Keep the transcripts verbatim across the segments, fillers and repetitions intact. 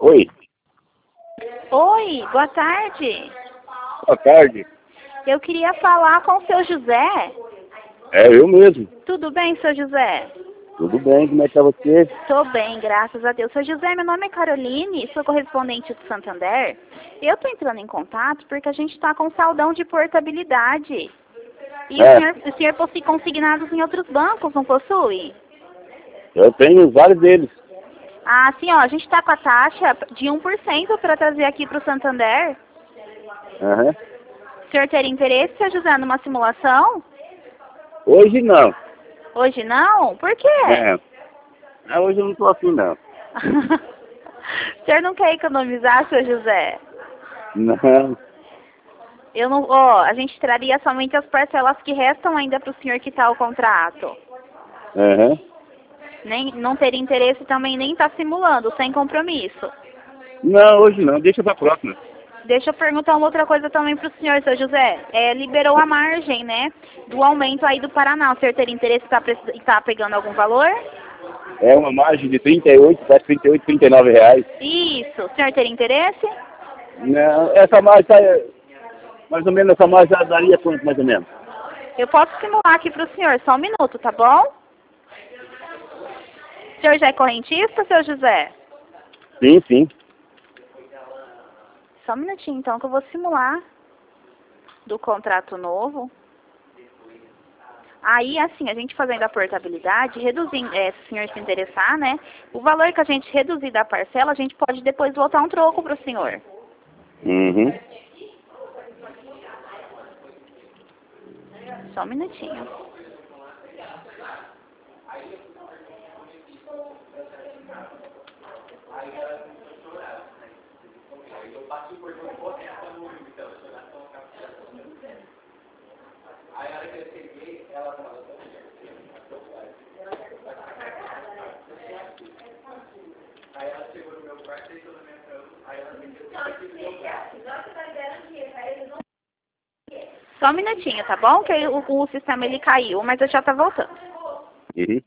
Oi. Oi, boa tarde. Boa tarde. Eu queria falar com o seu José. É eu mesmo. Tudo bem, seu José? Tudo bem, como é que tá você? Tô bem, graças a Deus. Seu José, meu nome é Caroline, sou correspondente do Santander. Eu tô entrando em contato porque a gente tá com saldão de portabilidade. E É. o senhor, o senhor possui consignados em outros bancos, não possui? Eu tenho vários deles. Ah, sim, ó, a gente tá com a taxa de um por cento para trazer aqui pro Santander. Aham. O senhor teria interesse, seu José, numa simulação? Hoje não. Hoje não? Por quê? É. Ah, hoje eu não tô afim, não. O senhor não quer economizar, seu José? Não. Eu não, ó, a gente traria somente as parcelas que restam ainda para o senhor quitar o contrato. Aham. Nem, não teria interesse também nem estar simulando, sem compromisso. Não, hoje não. Deixa pra próxima. Deixa eu perguntar uma outra coisa também para o senhor, seu José. É, liberou a margem, né, do aumento aí do Paraná. O senhor teria interesse em estar tá pegando algum valor? É uma margem de trinta e oito, quase trinta e oito, trinta e nove reais. Isso. O senhor teria interesse? Não, essa margem tá, mais ou menos, essa margem já daria quanto, mais ou menos? Eu posso simular aqui para o senhor, só um minuto, tá bom? O senhor já é correntista, seu José? Sim, sim. Só um minutinho, então, que eu vou simular do contrato novo. Aí, assim, a gente fazendo a portabilidade, reduzindo, é, se o senhor se interessar, né? O valor que a gente reduzir da parcela, a gente pode depois voltar um troco para o senhor. Uhum. Só um minutinho. Só um minutinho, tá bom? Que aí o, o sistema ele caiu, mas eu já tá voltando. Uhum.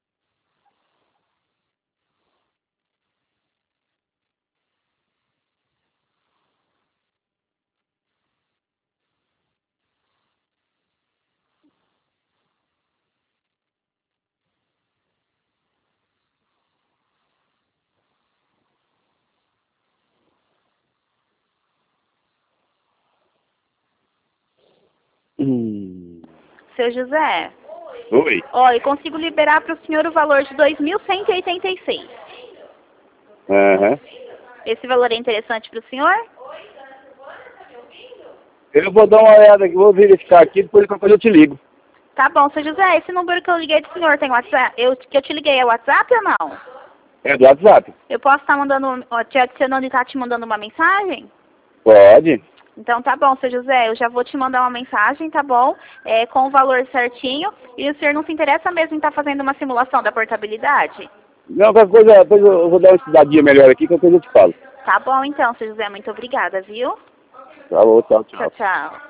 Hum. Seu José, Oi. ó, eu consigo liberar para o senhor o valor de dois mil cento e oitenta e seis. Aham. Esse valor é interessante para o senhor? Eu vou dar uma olhada aqui, vou verificar aqui, depois qualquer coisa eu te ligo. Tá bom, seu José, esse número que eu liguei do senhor tem WhatsApp? Eu, que eu te liguei é WhatsApp ou não? É do WhatsApp? Eu posso estar mandando, ó, te adicionando e estar te mandando uma mensagem? Pode. Então tá bom, seu José, eu já vou te mandar uma mensagem, tá bom? É, com o valor certinho. E o senhor não se interessa mesmo em estar fazendo uma simulação da portabilidade? Não, qualquer coisa, depois eu vou dar uma estudadinha melhor aqui, qualquer coisa eu te falo. Tá bom então, seu José, muito obrigada, viu? Falou, tchau, tchau. Tchau, tchau.